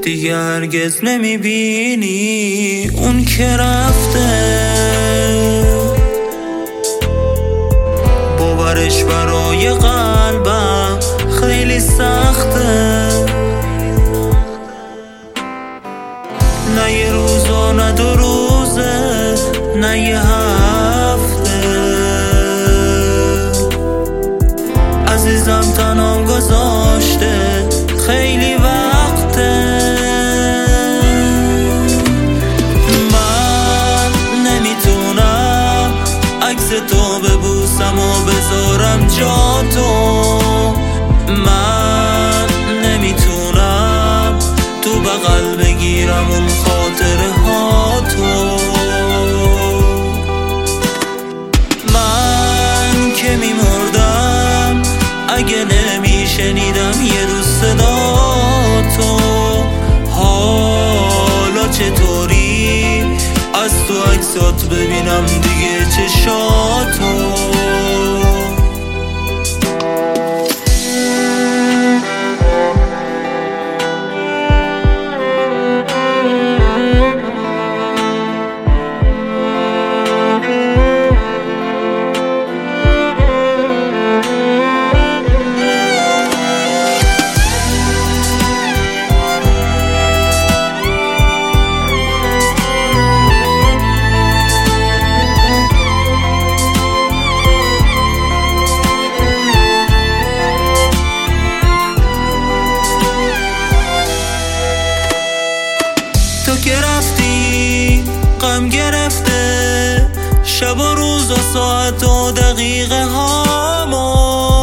دیگه هرگز نمیبینی اون که رفته. باورش برای قلبم خیلی سخته، نه یه روز و نه 2 روزه، نه یه هفته. عزیزم تنام گذاشته خیلی وقته. من نمیتونم عکس تو ببوسم و بذارم جا تو. من نمیتونم تو بغل بگیرم اون خاطره ها تو. من که میمردم اگه نمیشنیدم یه روز صدا تو. حالا چطوری از تو عکسات ببینم دیگه چشاتو. تو که رفتی غم گرفته شب و روز و ساعت و دقیقه هامو.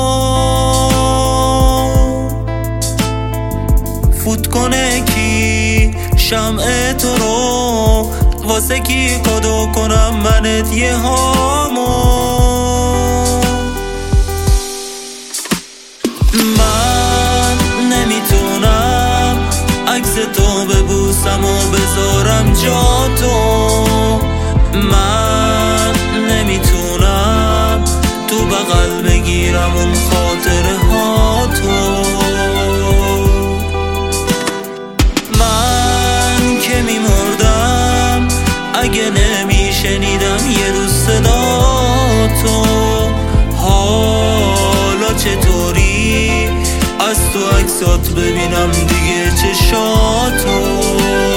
فوت کنه کی شمع تو رو، واسه کی کادو کنم منت یه هامو. من نمیتونم عکس تو ببوسم و بذارم جا تو. من نمیتونم تو بغل بگیرم اون خاطره ها تو. من که میمردم اگه نمیشنیدم یه روز صدا تو. حالا چطوری از تو عکسات ببینم دیگه چشاتو.